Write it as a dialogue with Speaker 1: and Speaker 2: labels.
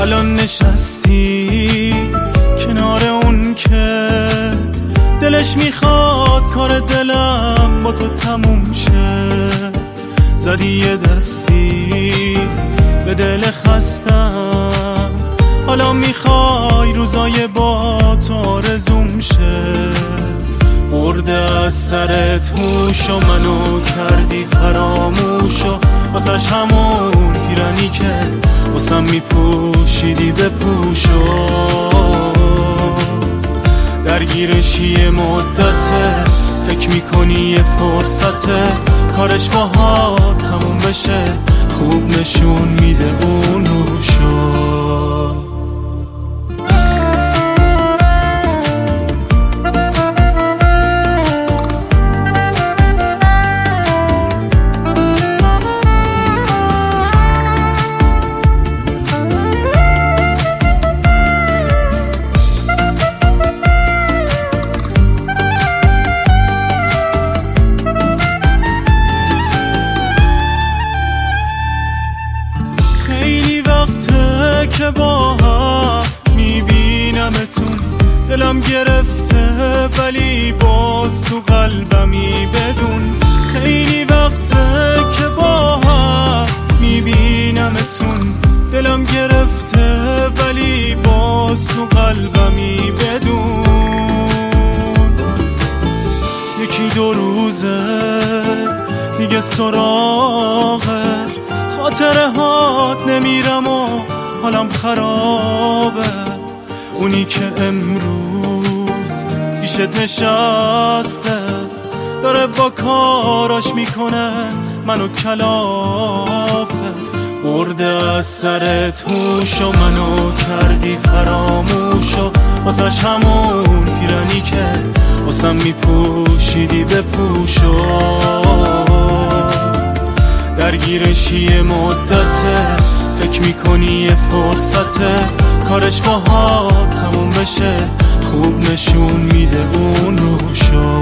Speaker 1: الان نشستی کنار اون که دلش میخواد کار دلم با تو تموم شه. زدی یه دستی به دل خستم، حالا میخوای روزای با تو آرزوم شه. برده از سرت هوش و منو کردی فراموش و واسش همون پیرنی که واسم میپوشیدی بپوشو. درگیرشی مدته فکر میکنی یه فرصته کارش باها تموم بشه، خوب نشون میده اون روشو. که با هم میبینمتون، دلم گرفته ولی باز تو قلبمی بدون. خیلی وقته که با هم میبینمتون، دلم گرفته ولی باز تو قلبمی بدون. یکی دو روزه دیگه سراغه خاطره هات نمیرم و حالم خرابه. اونی که امروز پیشت نشسته داره با کاراش میکنه منو کلافه. برده از سرت هوش و منو کردی فراموش و واسش همون پیرنی که واسم میپوشیدی بپوشو. درگیرشی مدته فکر میکنی یه فرصته کارش باها تموم بشه، خوب نشون میده اون روشو.